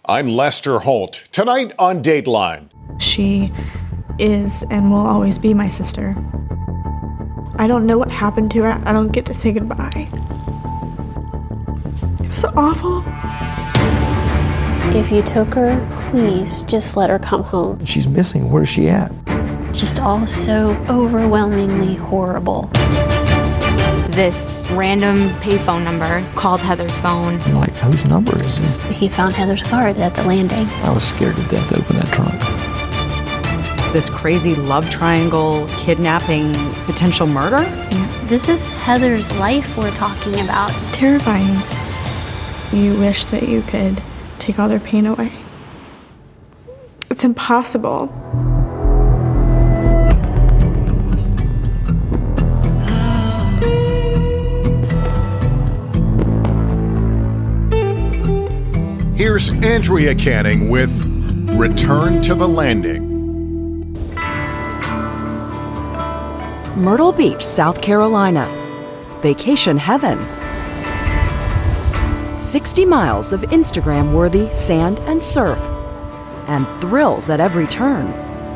I'm Lester Holt. Tonight on Dateline. She is and will always be my sister. I don't know what happened to her. I don't get to say goodbye. It was so awful. If you took her, please just let her come home. She's missing. Where's she at? Just all so overwhelmingly horrible. This random payphone number called Heather's phone. I'm like, whose number is this? He found Heather's card at the landing. I was scared to death to open that trunk. This crazy love triangle, kidnapping, potential murder? Yeah. This is Heather's life we're talking about. Terrifying. You wish that you could take all their pain away. It's impossible. Here's Andrea Canning with Return to the Landing. Myrtle Beach, South Carolina. Vacation heaven. 60 miles of Instagram-worthy sand and surf. And thrills at every turn.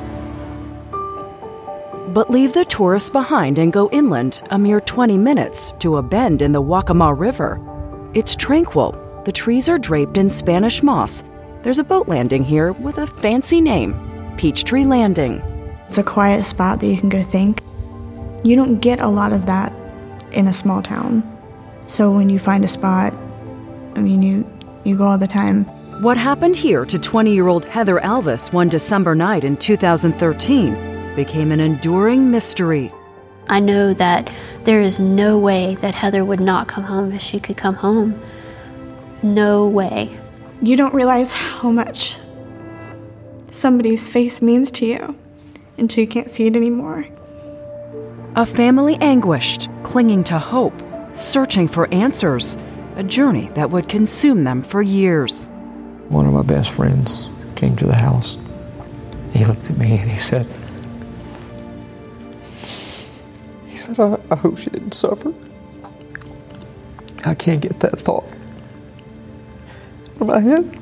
But leave the tourists behind and go inland a mere 20 minutes to a bend in the Waccamaw River. It's tranquil. The trees are draped in Spanish moss. There's a boat landing here with a fancy name, Peachtree Landing. It's a quiet spot that you can go think. You don't get a lot of that in a small town. So when you find a spot, I mean, you go all the time. What happened here to 20-year-old Heather Alvis one December night in 2013 became an enduring mystery. I know that there is no way that Heather would not come home if she could come home. No way. You don't realize how much somebody's face means to you until you can't see it anymore. A family anguished, clinging to hope, searching for answers, a journey that would consume them for years. One of my best friends came to the house. He looked at me and he said, I hope she didn't suffer. I can't get that thought out of my head.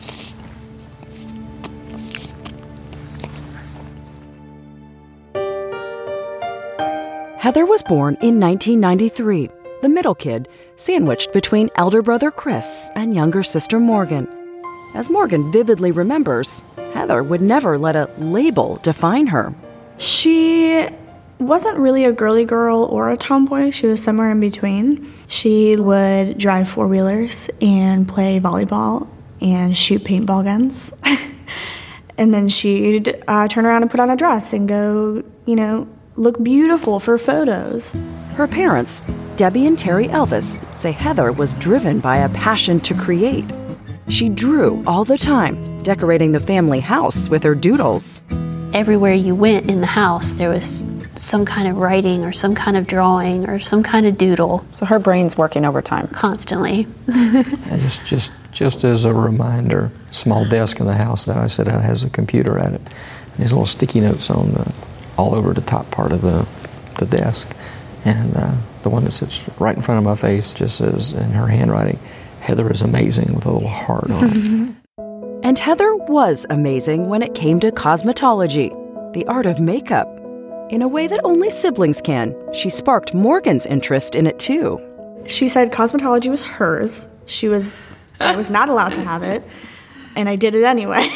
Heather was born in 1993, the middle kid, sandwiched between elder brother Chris and younger sister Morgan. As Morgan vividly remembers, Heather would never let a label define her. She wasn't really a girly girl or a tomboy. She was somewhere in between. She would drive four-wheelers and play volleyball and shoot paintball guns. And then she'd turn around and put on a dress and go, look beautiful for photos. Her parents, Debbie and Terry Elvis, say Heather was driven by a passion to create. She drew all the time, decorating the family house with her doodles. Everywhere you went in the house, there was some kind of writing or some kind of drawing or some kind of doodle. So her brain's working overtime. Constantly. And just as a reminder, small desk in the house that I said has a computer at it. And these little sticky notes all over the top part of the desk. And the one that sits right in front of my face just says in her handwriting, Heather is amazing, with a little heart on it. And Heather was amazing when it came to cosmetology, the art of makeup. In a way that only siblings can, she sparked Morgan's interest in it too. She said cosmetology was hers. I was not allowed to have it, and I did it anyway.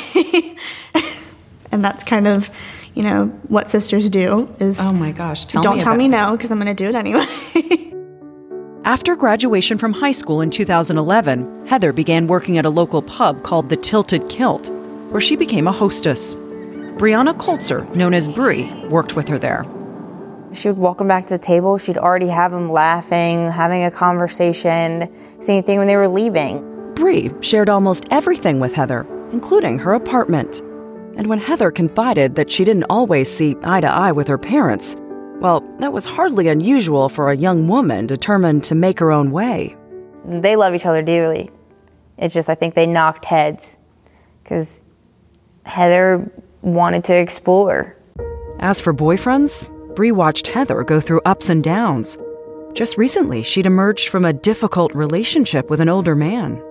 And that's kind of, what sisters do is... Oh my gosh, don't tell me no, because I'm going to do it anyway. After graduation from high school in 2011, Heather began working at a local pub called the Tilted Kilt, where she became a hostess. Brianna Coltzer, known as Brie, worked with her there. She would welcome back to the table. She'd already have them laughing, having a conversation, same thing when they were leaving. Brie shared almost everything with Heather, including her apartment. And when Heather confided that she didn't always see eye to eye with her parents, well, that was hardly unusual for a young woman determined to make her own way. They love each other dearly. It's just I think they knocked heads because Heather wanted to explore. As for boyfriends, Brie watched Heather go through ups and downs. Just recently, she'd emerged from a difficult relationship with an older man.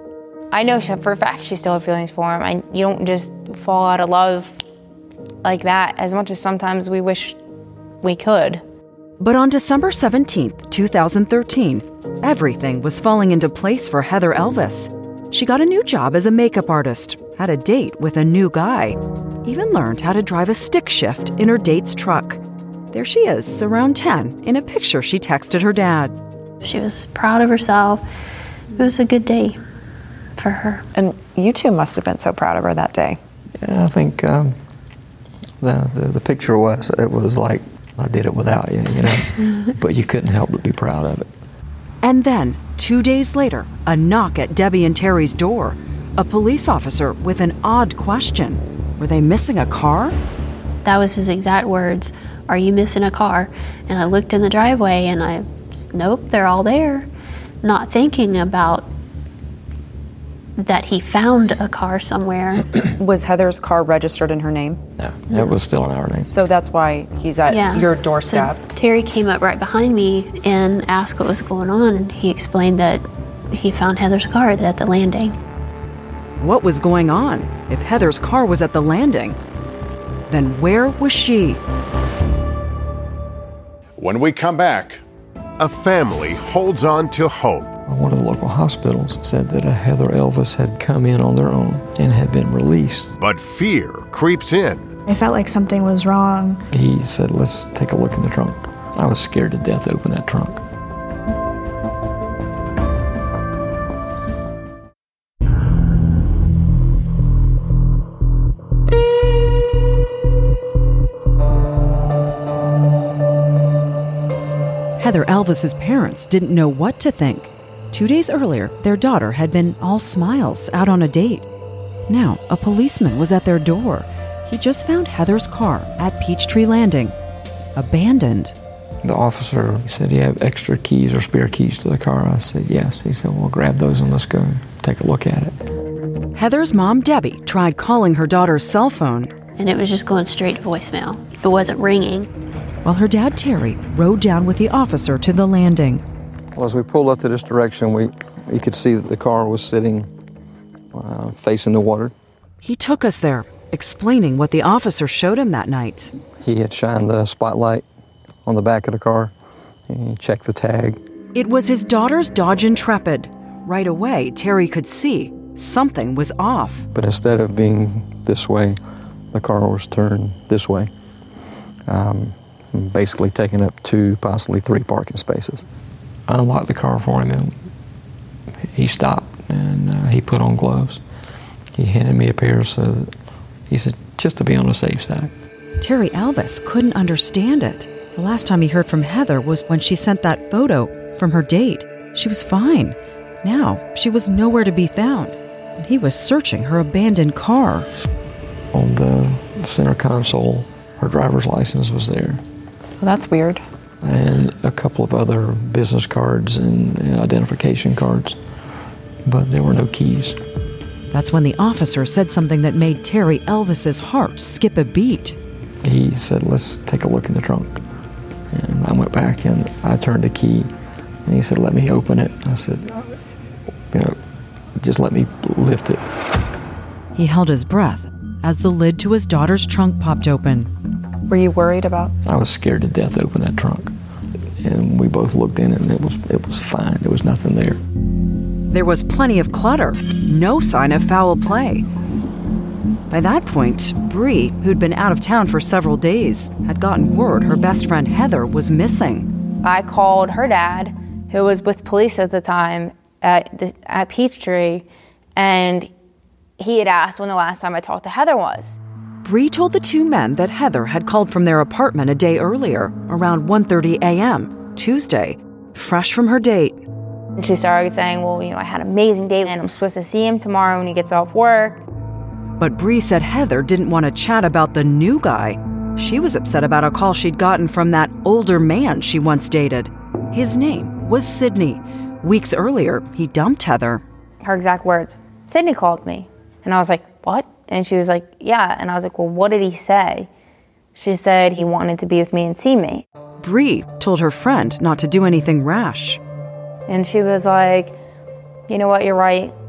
I know for a fact she still had feelings for him. You don't just fall out of love like that, as much as sometimes we wish we could. But on December 17th, 2013, everything was falling into place for Heather Elvis. She got a new job as a makeup artist, had a date with a new guy, even learned how to drive a stick shift in her date's truck. There she is, around 10, in a picture she texted her dad. She was proud of herself. It was a good day for her. And you two must have been so proud of her that day. Yeah, I think the picture was like, I did it without you, you know, but you couldn't help but be proud of it. And then, 2 days later, a knock at Debbie and Terry's door. A police officer with an odd question. Were they missing a car? That was his exact words. Are you missing a car? And I looked in the driveway and nope, they're all there. Not thinking about that he found a car somewhere. Was Heather's car registered in her name? No, it was still in our name. So that's why he's at your doorstep. So Terry came up right behind me and asked what was going on, and he explained that he found Heather's car at the landing. What was going on? If Heather's car was at the landing, then where was she? When we come back, a family holds on to hope. One of the local hospitals said that a Heather Elvis had come in on their own and had been released. But fear creeps in. I felt like something was wrong. He said, let's take a look in the trunk. I was scared to death to open that trunk. Heather Elvis's parents didn't know what to think. 2 days earlier, their daughter had been all smiles out on a date. Now, a policeman was at their door. He just found Heather's car at Peachtree Landing, abandoned. The officer said, you have extra keys or spare keys to the car? I said, yes. He said, well, grab those and let's go take a look at it. Heather's mom, Debbie, tried calling her daughter's cell phone. And it was just going straight to voicemail. It wasn't ringing. While her dad, Terry, rode down with the officer to the landing. Well, as we pulled up to this direction, you could see that the car was sitting facing the water. He took us there, explaining what the officer showed him that night. He had shined the spotlight on the back of the car and he checked the tag. It was his daughter's Dodge Intrepid. Right away, Terry could see something was off. But instead of being this way, the car was turned this way, basically taking up 2, possibly 3 parking spaces. I unlocked the car for him and he stopped and he put on gloves. He handed me a pair, so he said, just to be on the safe side. Terry Elvis couldn't understand it. The last time he heard from Heather was when she sent that photo from her date. She was fine. Now, she was nowhere to be found. And he was searching her abandoned car. On the center console, her driver's license was there. Well, that's weird. And a couple of other business cards and identification cards, but there were no keys. That's when the officer said something that made Terry Elvis's heart skip a beat. He said, let's take a look in the trunk. And I went back and I turned the key and he said, let me open it. I said, just let me lift it. He held his breath as the lid to his daughter's trunk popped open. Were you worried about? I was scared to death to open that trunk. And we both looked in it and it was fine. There was nothing there. There was plenty of clutter, no sign of foul play. By that point, Bree, who'd been out of town for several days, had gotten word her best friend Heather was missing. I called her dad, who was with police at the time at Peachtree, and he had asked when the last time I talked to Heather was. Bree told the two men that Heather had called from their apartment a day earlier, around 1:30 a.m., Tuesday, fresh from her date. And she started saying, well, I had an amazing date and I'm supposed to see him tomorrow when he gets off work. But Bree said Heather didn't want to chat about the new guy. She was upset about a call she'd gotten from that older man she once dated. His name was Sidney. Weeks earlier, he dumped Heather. Her exact words, Sidney called me. And I was like, what? And she was like, yeah. And I was like, well, what did he say? She said he wanted to be with me and see me. Bree told her friend not to do anything rash. And she was like, you know what, you're right.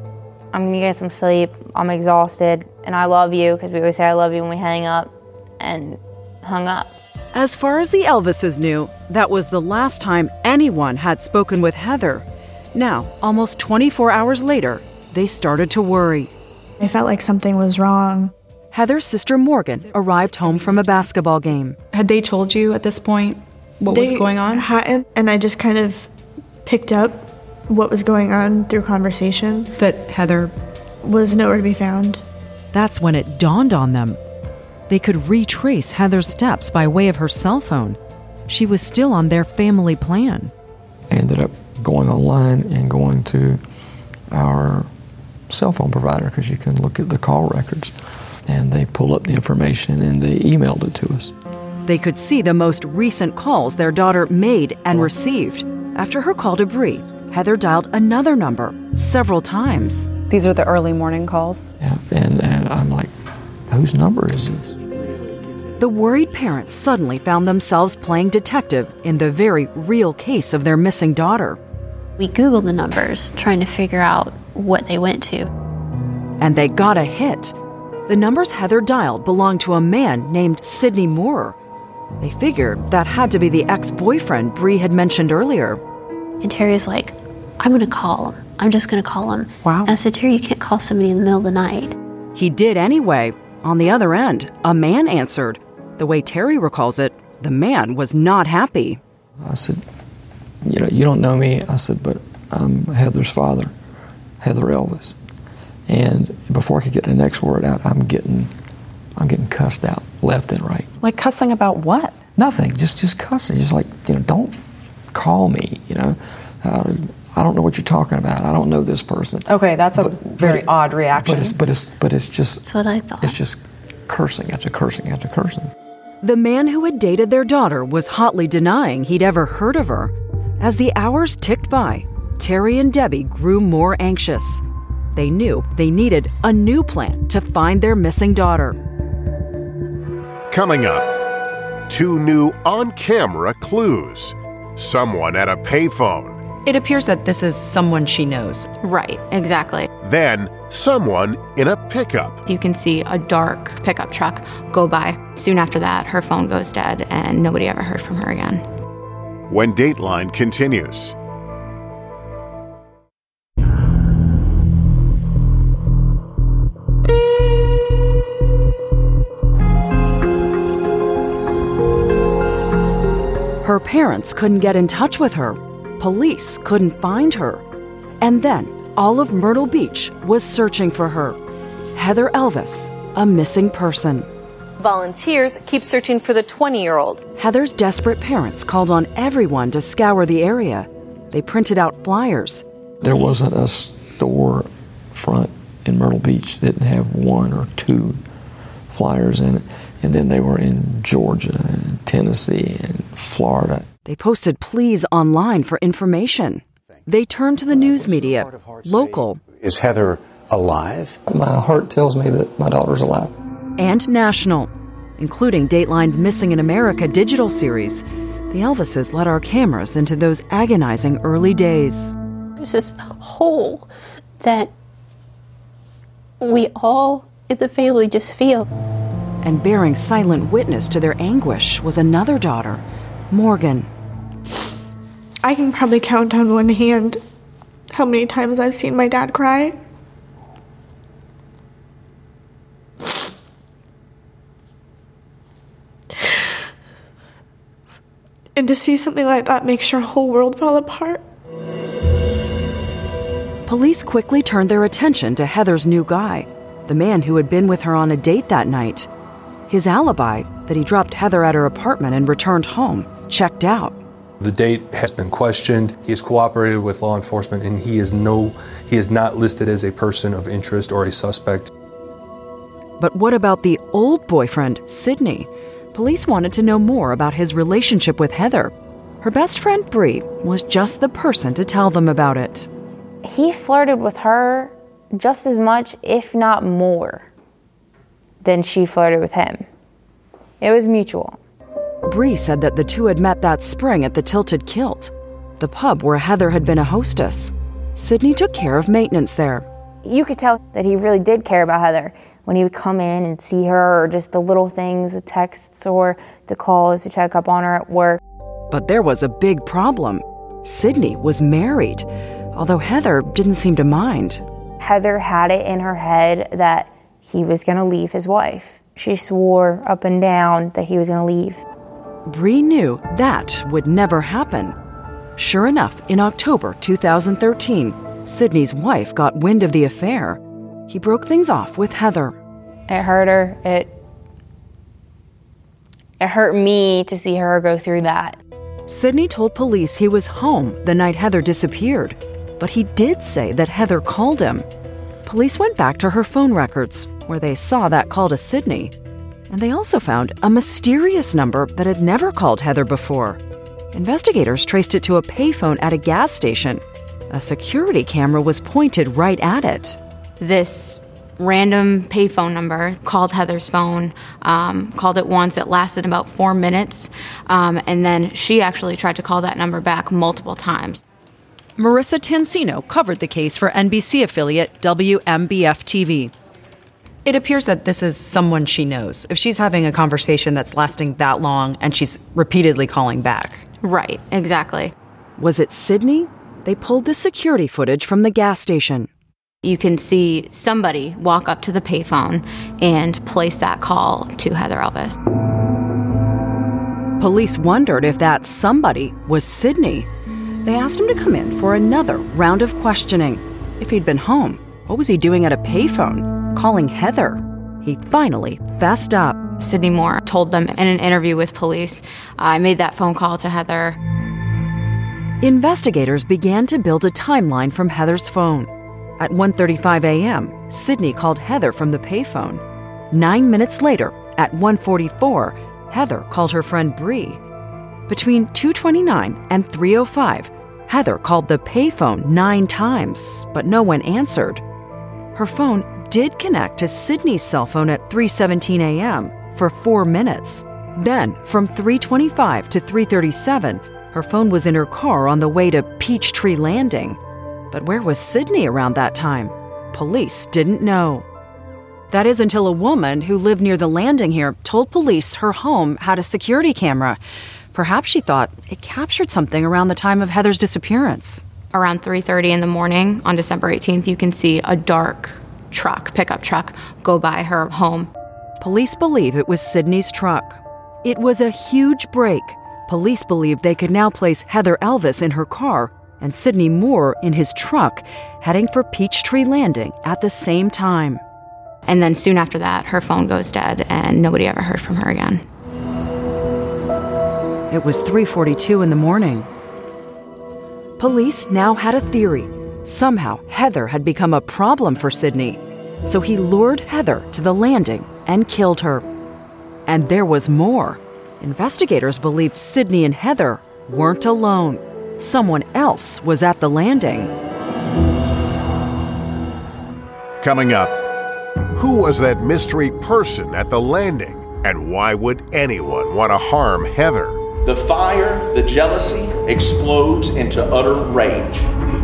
I'm gonna get some sleep. I'm exhausted, and I love you, because we always say I love you when we hang up, and hung up. As far as the Elvises knew, that was the last time anyone had spoken with Heather. Now, almost 24 hours later, they started to worry. I felt like something was wrong. Heather's sister Morgan arrived home from a basketball game. Had they told you at this point what was going on? They hadn't, and I just kind of picked up what was going on through conversation. That Heather was nowhere to be found. That's when it dawned on them. They could retrace Heather's steps by way of her cell phone. She was still on their family plan. I ended up going online and going to our cell phone provider, because you can look at the call records. And they pulled up the information and they emailed it to us. They could see the most recent calls their daughter made and received. After her call to Bree, Heather dialed another number several times. These are the early morning calls? Yeah, and I'm like, whose number is this? The worried parents suddenly found themselves playing detective in the very real case of their missing daughter. We Googled the numbers, trying to figure out what they went to. And they got a hit. The numbers Heather dialed belonged to a man named Sidney Moore. They figured that had to be the ex-boyfriend Bree had mentioned earlier. And Terry was like, I'm going to call him. I'm just going to call him. Wow. And I said, Terry, you can't call somebody in the middle of the night. He did anyway. On the other end, a man answered. The way Terry recalls it, the man was not happy. I said, you don't know me. I said, but I'm Heather's father, Heather Elvis. And before I could get the next word out, I'm getting cussed out left and right. Like cussing about what? Nothing, just cussing. Just like, don't call me, I don't know what you're talking about. I don't know this person. Okay, that's a very odd reaction. But it's just... That's what I thought. It's just cursing after cursing after cursing. The man who had dated their daughter was hotly denying he'd ever heard of her. As the hours ticked by, Terry and Debbie grew more anxious. They knew they needed a new plan to find their missing daughter. Coming up, 2 new on-camera clues. Someone at a payphone. It appears that this is someone she knows. Right, exactly. Then, someone in a pickup. You can see a dark pickup truck go by. Soon after that, her phone goes dead and nobody ever heard from her again. When Dateline continues. Her parents couldn't get in touch with her. Police couldn't find her. And then all of Myrtle Beach was searching for her. Heather Elvis, a missing person. Volunteers keep searching for the 20-year-old. Heather's desperate parents called on everyone to scour the area. They printed out flyers. There wasn't a store front in Myrtle Beach that didn't have 1 or 2 flyers in it. And then they were in Georgia and Tennessee and Florida. They posted pleas online for information. They turned to the news media, local. Is Heather alive? My heart tells me that my daughter's alive. And national, including Dateline's Missing in America digital series. The Elvises let our cameras into those agonizing early days. There's this hole that we all in the family just feel. And bearing silent witness to their anguish was another daughter, Morgan. I can probably count on one hand how many times I've seen my dad cry. And to see something like that makes your whole world fall apart. Police quickly turned their attention to Heather's new guy, the man who had been with her on a date that night. His alibi, that he dropped Heather at her apartment and returned home, checked out. The date has been questioned. He has cooperated with law enforcement, and he is not listed as a person of interest or a suspect. But what about the old boyfriend, Sidney? Police wanted to know more about his relationship with Heather. Her best friend, Bree, was just the person to tell them about it. He flirted with her just as much, if not more, than she flirted with him. It was mutual. Bree said that the two had met that spring at the Tilted Kilt, the pub where Heather had been a hostess. Sidney took care of maintenance there. You could tell that he really did care about Heather when he would come in and see her, or just the little things, the texts or the calls to check up on her at work. But there was a big problem. Sydney was married, although Heather didn't seem to mind. Heather had it in her head that he was going to leave his wife. She swore up and down that he was going to leave. Bree knew that would never happen. Sure enough, in October 2013, Sydney's wife got wind of the affair. He broke things off with Heather. It hurt her. It hurt me to see her go through that. Sydney told police he was home the night Heather disappeared, but he did say that Heather called him. Police went back to her phone records, where they saw that call to Sydney. And they also found a mysterious number that had never called Heather before. Investigators traced it to a payphone at a gas station. A security camera was pointed right at it. This random payphone number called Heather's phone, called it once. It lasted about 4 minutes, and then she actually tried to call that number back multiple times. Marissa Tansino covered the case for NBC affiliate WMBF-TV. It appears that this is someone she knows. If she's having a conversation that's lasting that long and she's repeatedly calling back. Right, exactly. Was it Sydney? They pulled the security footage from the gas station. You can see somebody walk up to the payphone and place that call to Heather Elvis. Police wondered if that somebody was Sydney. They asked him to come in for another round of questioning. If he'd been home, what was he doing at a payphone, calling Heather? He finally fessed up. Sydney Moore told them in an interview with police, I made that phone call to Heather. Investigators began to build a timeline from Heather's phone. At 1:35 a.m., Sydney called Heather from the payphone. 9 minutes later, at 1:44, Heather called her friend Bree. Between 2:29 and 3:05, Heather called the payphone 9 times, but no one answered. Her phone did connect to Sydney's cell phone at 3:17 a.m. for 4 minutes. Then, from 3:25 to 3:37, her phone was in her car on the way to Peachtree Landing. But where was Sydney around that time? Police didn't know. That is until a woman who lived near the landing here told police her home had a security camera. Perhaps she thought it captured something around the time of Heather's disappearance. Around 3:30 in the morning on December 18th, you can see a dark pickup truck, go by her home. Police believe it was Sydney's truck. It was a huge break. Police believed they could now place Heather Elvis in her car and Sydney Moore in his truck, heading for Peachtree Landing at the same time. And then soon after that, her phone goes dead and nobody ever heard from her again. It was 3:42 in the morning. Police now had a theory. Somehow, Heather had become a problem for Sydney. So he lured Heather to the landing and killed her. And there was more. Investigators believed Sydney and Heather weren't alone. Someone else was at the landing. Coming up, who was that mystery person at the landing? And why would anyone want to harm Heather? The fire, the jealousy, explodes into utter rage.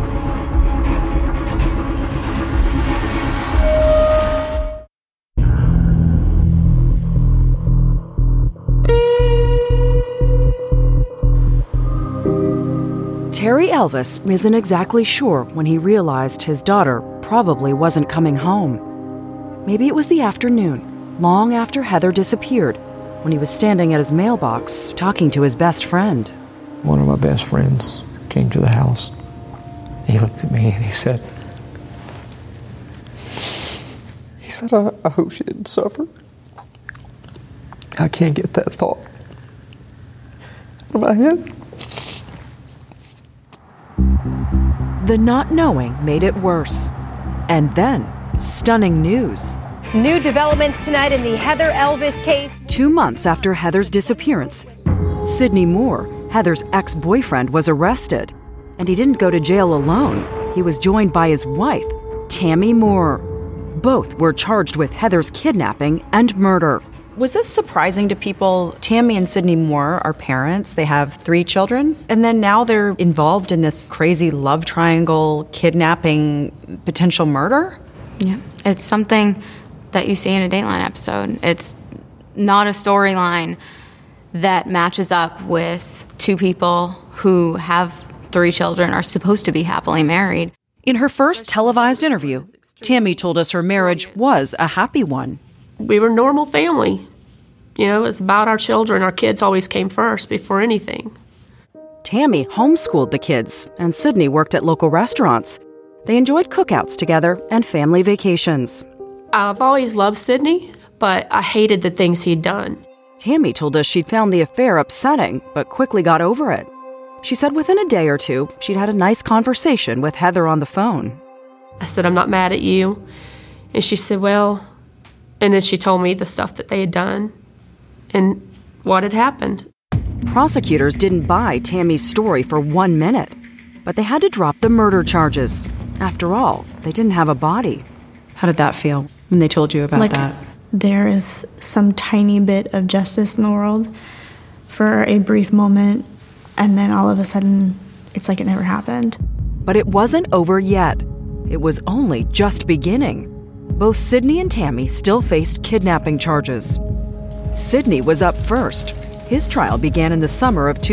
Terry Elvis isn't exactly sure when he realized his daughter probably wasn't coming home. Maybe it was the afternoon, long after Heather disappeared, when he was standing at his mailbox talking to his best friend. One of my best friends came to the house. He looked at me and he said, I hope she didn't suffer. I can't get that thought out of my head. The not knowing made it worse. And then, stunning news. New developments tonight in the Heather Elvis case. 2 months after Heather's disappearance, Sydney Moore, Heather's ex-boyfriend, was arrested. And he didn't go to jail alone. He was joined by his wife, Tammy Moore. Both were charged with Heather's kidnapping and murder. Was this surprising to people? Tammy and Sydney Moore are parents. They have 3 children. And then now they're involved in this crazy love triangle, kidnapping, potential murder? Yeah, it's something that you see in a Dateline episode. It's not a storyline that matches up with two people who have 3 children, are supposed to be happily married. In her first televised interview, Tammy told us her marriage was a happy one. We were a normal family. You know, it was about our children. Our kids always came first before anything. Tammy homeschooled the kids, and Sydney worked at local restaurants. They enjoyed cookouts together and family vacations. I've always loved Sydney, but I hated the things he'd done. Tammy told us she'd found the affair upsetting, but quickly got over it. She said within a day or two, she'd had a nice conversation with Heather on the phone. I said, I'm not mad at you. And she said, well, and then she told me the stuff that they had done and what had happened. Prosecutors didn't buy Tammy's story for 1 minute, but they had to drop the murder charges. After all, they didn't have a body. How did that feel when they told you about that? There is some tiny bit of justice in the world for a brief moment, and then all of a sudden, it's like it never happened. But it wasn't over yet. It was only just beginning. Both Sydney and Tammy still faced kidnapping charges. Sydney was up first. His trial began in the summer of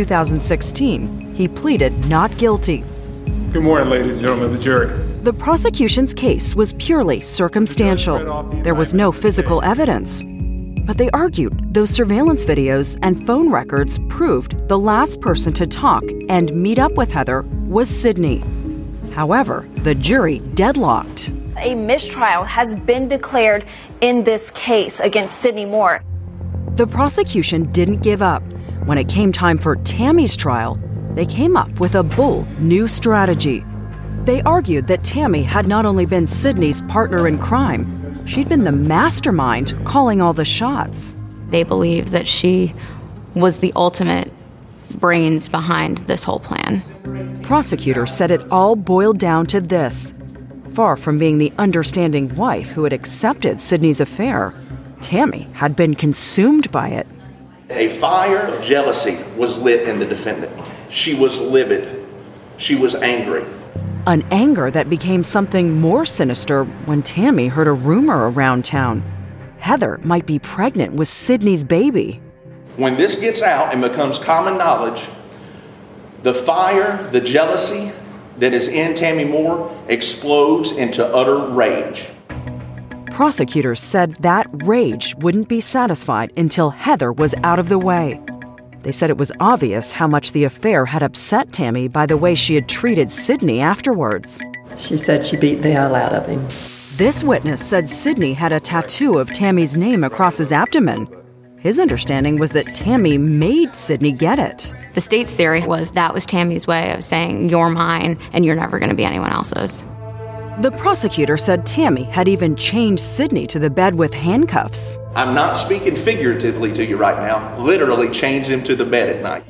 2016. He pleaded not guilty. Good morning, ladies and gentlemen of the jury. The prosecution's case was purely circumstantial. There was no physical evidence. But they argued those surveillance videos and phone records proved the last person to talk and meet up with Heather was Sydney. However, the jury deadlocked. A mistrial has been declared in this case against Sydney Moore. The prosecution didn't give up. When it came time for Tammy's trial, they came up with a bold new strategy. They argued that Tammy had not only been Sydney's partner in crime, she'd been the mastermind calling all the shots. They believe that she was the ultimate brains behind this whole plan. Prosecutors said it all boiled down to this. Far from being the understanding wife who had accepted Sydney's affair, Tammy had been consumed by it. A fire of jealousy was lit in the defendant. She was livid. She was angry. An anger that became something more sinister when Tammy heard a rumor around town. Heather might be pregnant with Sydney's baby. When this gets out and becomes common knowledge, the fire, the jealousy that is in Tammy Moore explodes into utter rage. Prosecutors said that rage wouldn't be satisfied until Heather was out of the way. They said it was obvious how much the affair had upset Tammy by the way she had treated Sydney afterwards. She said she beat the hell out of him. This witness said Sydney had a tattoo of Tammy's name across his abdomen. His understanding was that Tammy made Sydney get it. The state's theory was that was Tammy's way of saying, you're mine and you're never going to be anyone else's. The prosecutor said Tammy had even chained Sydney to the bed with handcuffs. I'm not speaking figuratively to you right now. Literally chains him to the bed at night.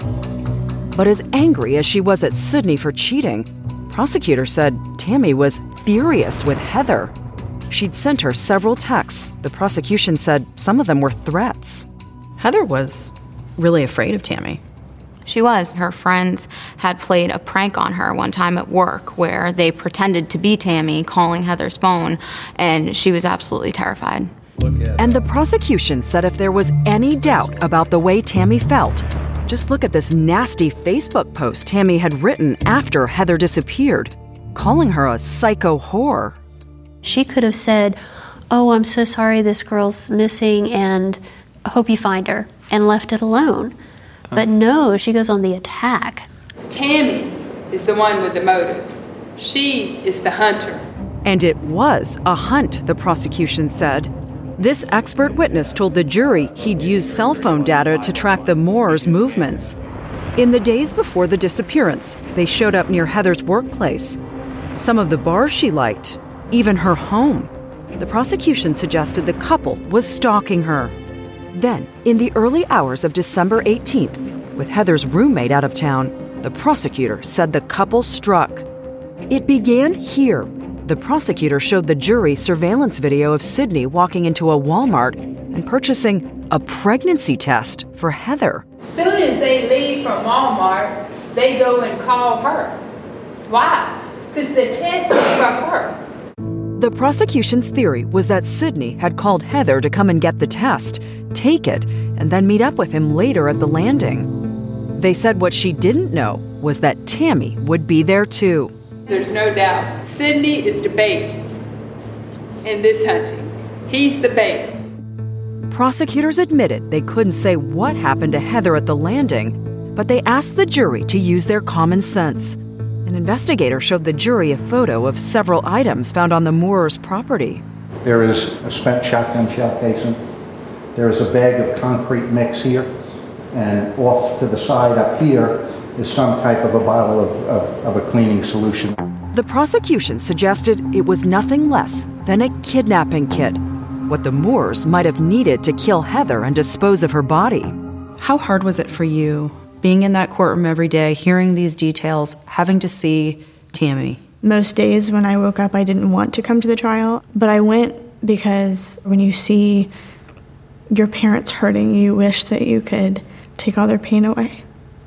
But as angry as she was at Sydney for cheating, prosecutors said Tammy was furious with Heather. She'd sent her several texts. The prosecution said some of them were threats. Heather was really afraid of Tammy. She was. Her friends had played a prank on her one time at work where they pretended to be Tammy calling Heather's phone, and she was absolutely terrified. And the prosecution said if there was any doubt about the way Tammy felt, just look at this nasty Facebook post Tammy had written after Heather disappeared, calling her a psycho whore. She could have said, oh, I'm so sorry this girl's missing and I hope you find her, and left it alone. But no, she goes on the attack. Tammy is the one with the motive. She is the hunter. And it was a hunt, the prosecution said. This expert witness told the jury he'd used cell phone data to track the Moores' movements. In the days before the disappearance, they showed up near Heather's workplace, some of the bars she liked, even her home. The prosecution suggested the couple was stalking her. Then, in the early hours of December 18th, with Heather's roommate out of town, the prosecutor said the couple struck. It began here. The prosecutor showed the jury surveillance video of Sydney walking into a Walmart and purchasing a pregnancy test for Heather. Soon as they leave from Walmart, they go and call her. Why? Because the test is for her. The prosecution's theory was that Sydney had called Heather to come and get the test, take it, and then meet up with him later at the landing. They said what she didn't know was that Tammy would be there too. There's no doubt. Sydney is the bait in this hunting. He's the bait. Prosecutors admitted they couldn't say what happened to Heather at the landing, but they asked the jury to use their common sense. An investigator showed the jury a photo of several items found on the Moores' property. There is a spent shotgun shell casing. There is a bag of concrete mix here. And off to the side up here is some type of a bottle of a cleaning solution. The prosecution suggested it was nothing less than a kidnapping kit, what the Moores might have needed to kill Heather and dispose of her body. How hard was it for you, being in that courtroom every day, hearing these details, having to see Tammy? Most days when I woke up, I didn't want to come to the trial, but I went because when you see your parents hurting, you wish that you could take all their pain away.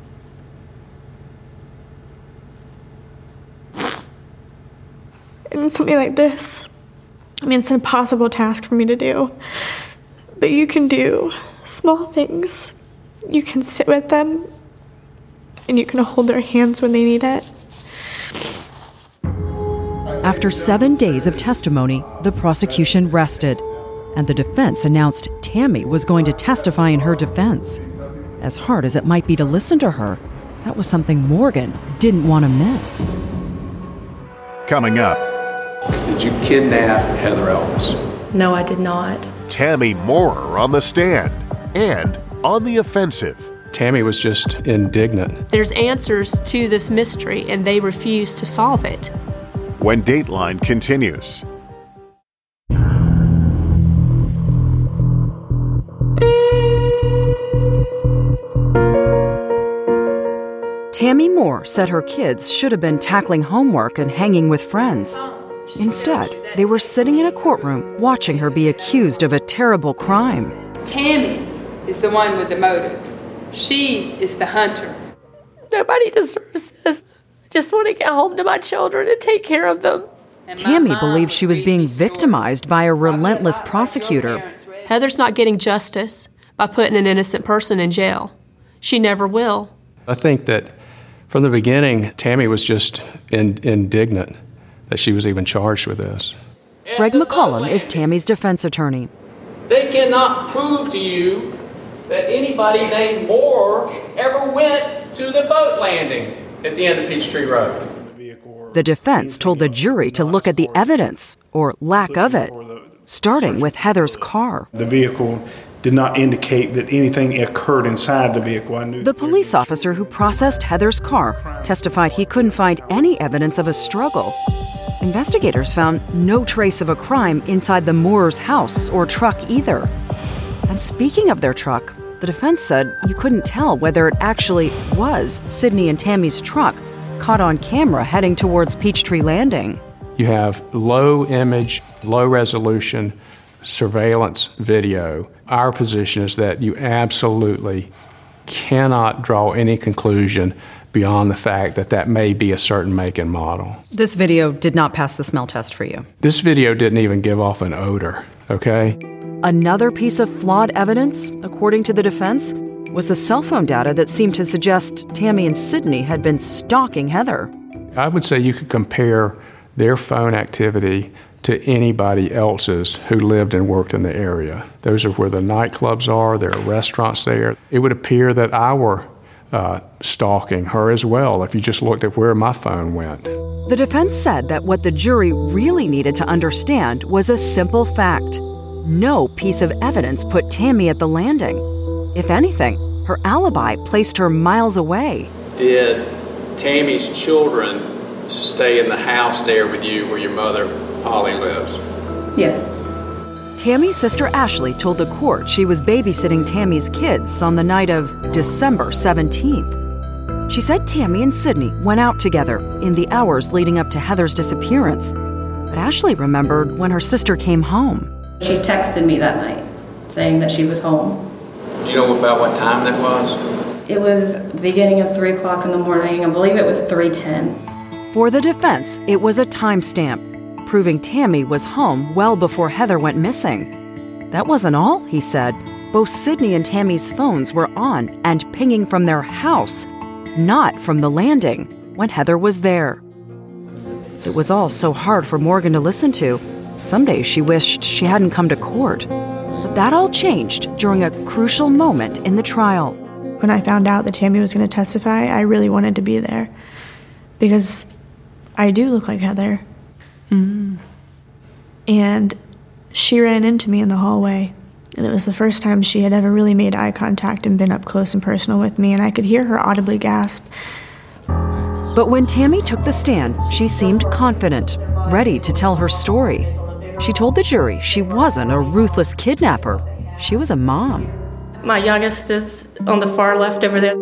And something like this, I mean, it's an impossible task for me to do, but you can do small things. You can sit with them, and you can hold their hands when they need it. After 7 days of testimony, the prosecution rested, and the defense announced Tammy was going to testify in her defense. As hard as it might be to listen to her, that was something Morgan didn't want to miss. Coming up. Did you kidnap Heather Elvis? No, I did not. Tammy Moore on the stand and on the offensive. Tammy was just indignant. There's answers to this mystery, and they refuse to solve it. When Dateline continues. Tammy Moore said her kids should have been tackling homework and hanging with friends. Instead, they were sitting in a courtroom watching her be accused of a terrible crime. Tammy is the one with the motive. She is the hunter. Nobody deserves this. I just want to get home to my children and take care of them. Tammy believed she was being victimized by a relentless prosecutor. Heather's not getting justice by putting an innocent person in jail. She never will. I think that from the beginning, Tammy was just indignant that she was even charged with this. Greg McCollum is Tammy's defense attorney. They cannot prove to you that anybody named Moore ever went to the boat landing at the end of Peachtree Road. The defense told the jury to look at the evidence, or lack of it, starting with Heather's car. The vehicle did not indicate that anything occurred inside the vehicle. The police officer who processed Heather's car testified he couldn't find any evidence of a struggle. Investigators found no trace of a crime inside the Moores' house or truck either. And speaking of their truck, the defense said you couldn't tell whether it actually was Sydney and Tammy's truck caught on camera heading towards Peachtree Landing. You have low image, low resolution surveillance video. Our position is that you absolutely cannot draw any conclusion beyond the fact that that may be a certain make and model. This video did not pass the smell test for you. This video didn't even give off an odor, okay? Another piece of flawed evidence, according to the defense, was the cell phone data that seemed to suggest Tammy and Sydney had been stalking Heather. I would say you could compare their phone activity to anybody else's who lived and worked in the area. Those are where the nightclubs are, there are restaurants there. It would appear that I were stalking her as well if you just looked at where my phone went. The defense said that what the jury really needed to understand was a simple fact. No piece of evidence put Tammy at the landing. If anything, her alibi placed her miles away. Did Tammy's children stay in the house there with you where your mother, Holly, lives? Yes. Tammy's sister Ashley told the court she was babysitting Tammy's kids on the night of December 17th. She said Tammy and Sydney went out together in the hours leading up to Heather's disappearance. But Ashley remembered when her sister came home. She texted me that night saying that she was home. Do you know about what time that was? It was the beginning of 3 o'clock in the morning. I believe it was 3:10. For the defense, it was a timestamp. proving Tammy was home well before Heather went missing. That wasn't all, he said. Both Sydney and Tammy's phones were on and pinging from their house, not from the landing, when Heather was there. It was all so hard for Morgan to listen to. Some days she wished she hadn't come to court. But that all changed during a crucial moment in the trial. When I found out that Tammy was going to testify, I really wanted to be there. Because I do look like Heather. And she ran into me in the hallway. And it was the first time she had ever really made eye contact and been up close and personal with me, and I could hear her audibly gasp. But when Tammy took the stand, she seemed confident, ready to tell her story. She told the jury she wasn't a ruthless kidnapper. She was a mom. My youngest is on the far left over there.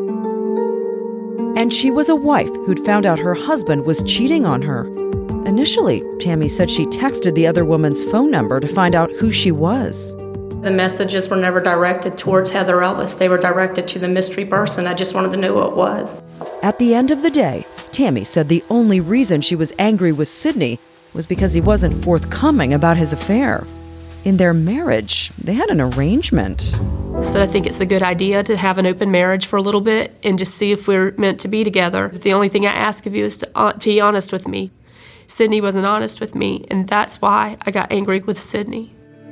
And she was a wife who'd found out her husband was cheating on her. Initially, Tammy said she texted the other woman's phone number to find out who she was. The messages were never directed towards Heather Elvis. They were directed to the mystery person. I just wanted to know who it was. At the end of the day, Tammy said the only reason she was angry with Sydney was because he wasn't forthcoming about his affair. In their marriage, they had an arrangement. I said, I think it's a good idea to have an open marriage for a little bit and just see if we're meant to be together. The only thing I ask of you is to be honest with me. Sydney wasn't honest with me, and that's why I got angry with Sydney.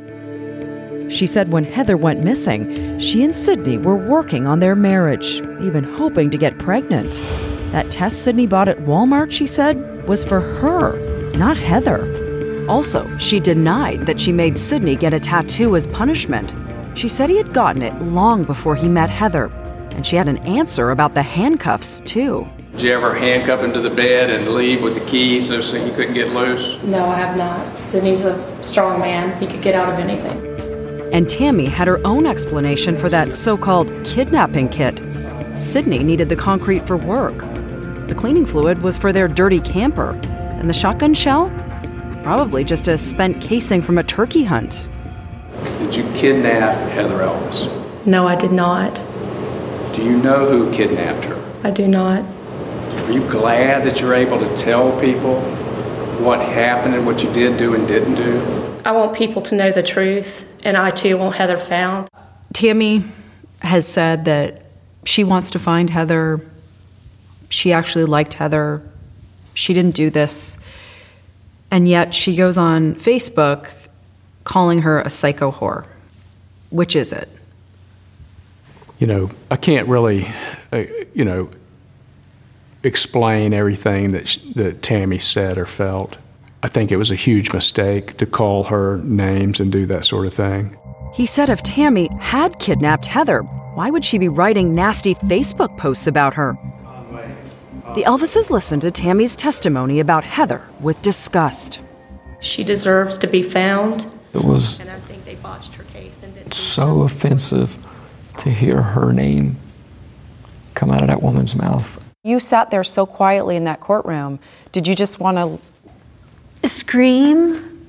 She said when Heather went missing, she and Sydney were working on their marriage, even hoping to get pregnant. That test Sydney bought at Walmart, she said, was for her, not Heather. Also, she denied that she made Sydney get a tattoo as punishment. She said he had gotten it long before he met Heather, and she had an answer about the handcuffs, too. Did you ever handcuff him to the bed and leave with the key so he couldn't get loose? No, I have not. Sydney's a strong man. He could get out of anything. And Tammy had her own explanation for that so-called kidnapping kit. Sydney needed the concrete for work. The cleaning fluid was for their dirty camper. And the shotgun shell? Probably just a spent casing from a turkey hunt. Did you kidnap Heather Elvis? No, I did not. Do you know who kidnapped her? I do not. Are you glad that you're able to tell people what happened and what you did do and didn't do? I want people to know the truth, and I too want Heather found. Tammy has said that she wants to find Heather. She actually liked Heather. She didn't do this. And yet she goes on Facebook calling her a psycho whore. Which is it? I can't really, explain everything that Tammy said or felt. I think it was a huge mistake to call her names and do that sort of thing. He said if Tammy had kidnapped Heather, why would she be writing nasty Facebook posts about her? The Elvises listened to Tammy's testimony about Heather with disgust. She deserves to be found. It was and I think they botched her case and didn't so offensive to hear her name come out of that woman's mouth. You sat there so quietly in that courtroom. Did you just want to scream?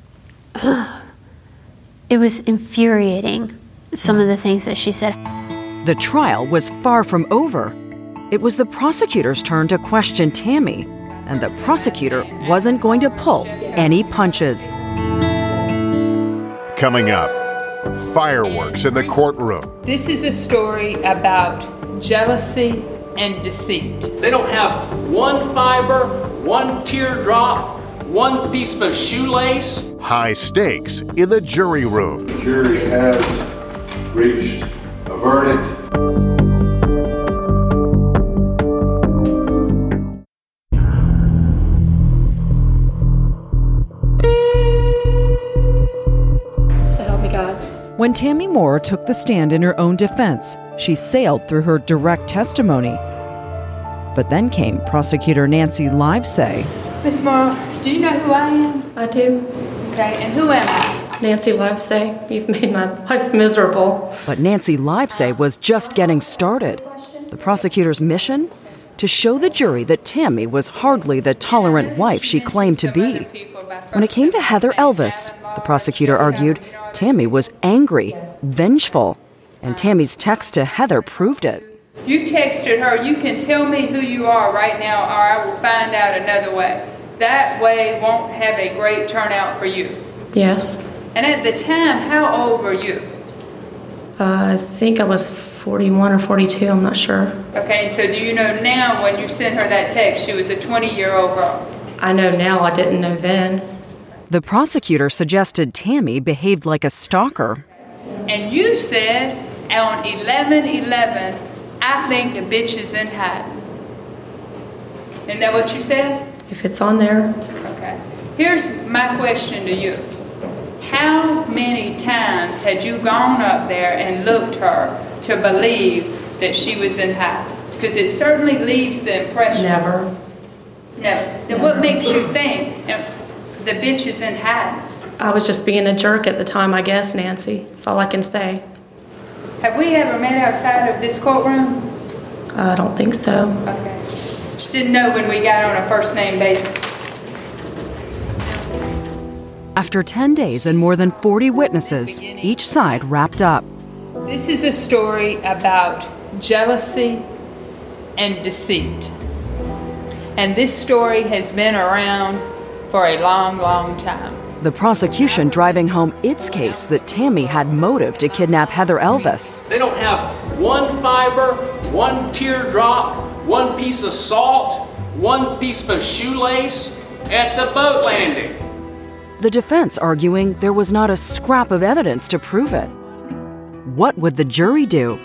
It was infuriating, some of the things that she said. The trial was far from over. It was the prosecutor's turn to question Tammy, and the prosecutor wasn't going to pull any punches. Coming up, fireworks in the courtroom. This is a story about jealousy and deceit. They don't have one fiber, one teardrop, one piece of a shoelace. High stakes in the jury room. The jury has reached a verdict. So help me God. When Tammy Moore took the stand in her own defense, she sailed through her direct testimony. But then came prosecutor Nancy Livesay. Miss Moore, do you know who I am? I do. Okay, and who am I? Nancy Livesay, you've made my life miserable. But Nancy Livesay was just getting started. The prosecutor's mission? To show the jury that Tammy was hardly the tolerant wife she claimed to be. When it came to Heather Elvis, the prosecutor argued, Tammy was angry, vengeful, and Tammy's text to Heather proved it. You texted her, you can tell me who you are right now or I will find out another way. that way won't have a great turnout for you. Yes. And at the time, how old were you? I think I was 41 or 42, I'm not sure. Okay, and so do you know now when you sent her that text, she was a 20-year-old girl? I know now, I didn't know then. The prosecutor suggested Tammy behaved like a stalker. And you said on 11/11, I think the bitch is in hiding. Isn't that what you said? If it's on there. Okay. Here's my question to you. How many times had you gone up there and looked her to believe that she was in hiding? Because it certainly leaves the impression. Never. No. Then what makes you think the bitch is in hiding? I was just being a jerk at the time, I guess, Nancy. That's all I can say. Have we ever met outside of this courtroom? I don't think so. Okay. Just didn't know when we got on a first-name basis. After 10 days and more than 40 witnesses, each side wrapped up. This is a story about jealousy and deceit. And this story has been around for a long, long time. The prosecution driving home its case that Tammy had motive to kidnap Heather Elvis. They don't have one fiber, one teardrop, one piece of salt, one piece of a shoelace at the boat landing. The defense arguing there was not a scrap of evidence to prove it. What would the jury do?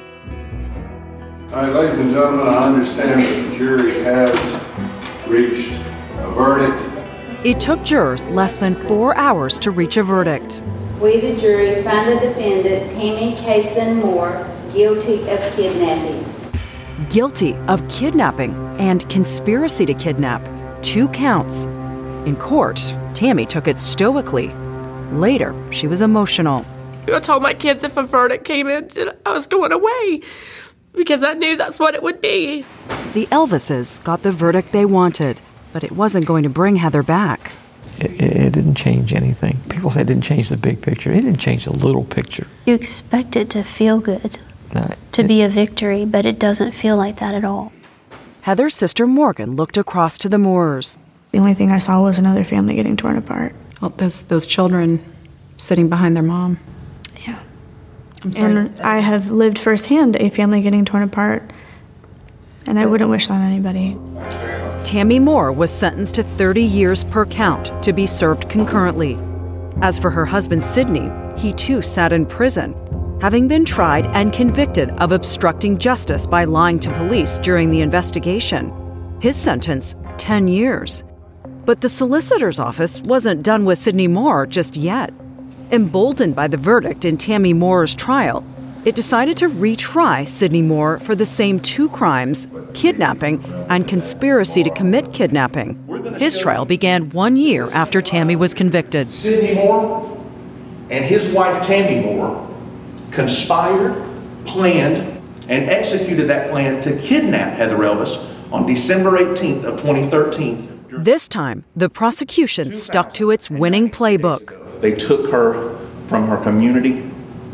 All right, ladies and gentlemen, I understand that the jury has reached a verdict. It took jurors less than 4 hours to reach a verdict. We, the jury, find the defendant, Tammy Kaysen Moore, guilty of kidnapping. Guilty of kidnapping and conspiracy to kidnap, 2 counts. In court, Tammy took it stoically. Later, she was emotional. I told my kids if a verdict came in, I was going away because I knew that's what it would be. The Elvises got the verdict they wanted, but it wasn't going to bring Heather back. It didn't change anything. People say it didn't change the big picture. It didn't change the little picture. You expect it to feel good, to be a victory, but it doesn't feel like that at all. Heather's sister Morgan looked across to the Moores. The only thing I saw was another family getting torn apart. Well, those children sitting behind their mom. Yeah. I'm sorry. And I have lived firsthand a family getting torn apart, and I wouldn't wish that on anybody. Tammy Moore was sentenced to 30 years per count to be served concurrently. As for her husband Sidney, he too sat in prison, having been tried and convicted of obstructing justice by lying to police during the investigation. His sentence, 10 years. But the solicitor's office wasn't done with Sidney Moore just yet. Emboldened by the verdict in Tammy Moore's trial, it decided to retry Sidney Moore for the same 2 crimes, kidnapping and conspiracy to commit kidnapping. His trial began 1 year after Tammy was convicted. Sidney Moore and his wife Tammy Moore conspired, planned, and executed that plan to kidnap Heather Elvis on December 18th of 2013. This time, the prosecution stuck to its winning playbook. They took her from her community,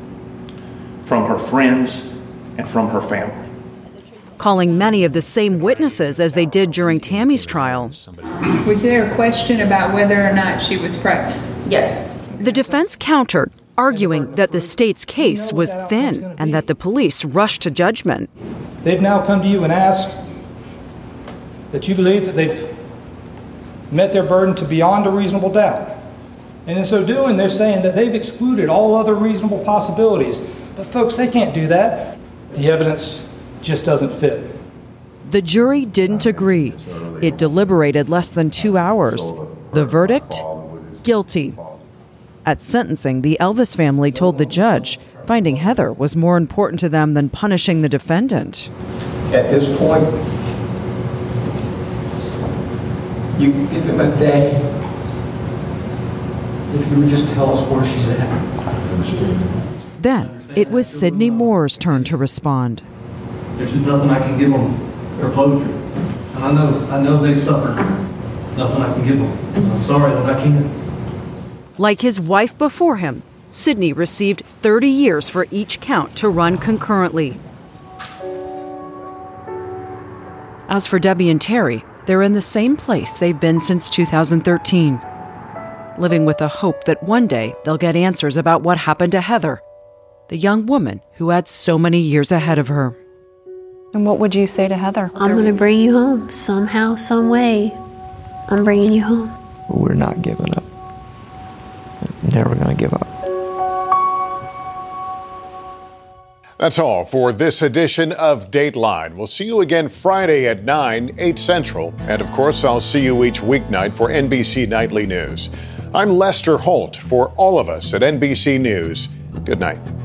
from her friends, and from her family. Calling many of the same witnesses as they did during Tammy's trial. Was there a question about whether or not she was pregnant? Yes. The defense countered, arguing that the state's case was thin and that the police rushed to judgment. They've now come to you and asked that you believe that they've met their burden to beyond a reasonable doubt. And in so doing, they're saying that they've excluded all other reasonable possibilities. But folks, they can't do that. The evidence just doesn't fit. The jury didn't agree. It deliberated less than 2 hours. The verdict? Guilty. At sentencing, the Elvis family told the judge finding Heather was more important to them than punishing the defendant. At this point, you give him a day. If you would just tell us where she's at. Then it was Sidney Moore's turn to respond. There's nothing I can give them for closure. And I know they suffered. Nothing I can give them. I'm sorry that I can't. Like his wife before him, Sidney received 30 years for each count to run concurrently. As for Debbie and Terry, they're in the same place they've been since 2013, living with the hope that one day they'll get answers about what happened to Heather, the young woman who had so many years ahead of her. And what would you say to Heather? I'm going to bring you home somehow, some way. I'm bringing you home. We're not giving up. Never going to give up. That's all for this edition of Dateline. We'll see you again Friday at 9, 8 Central. And of course, I'll see you each weeknight for NBC Nightly News. I'm Lester Holt. For all of us at NBC News, good night.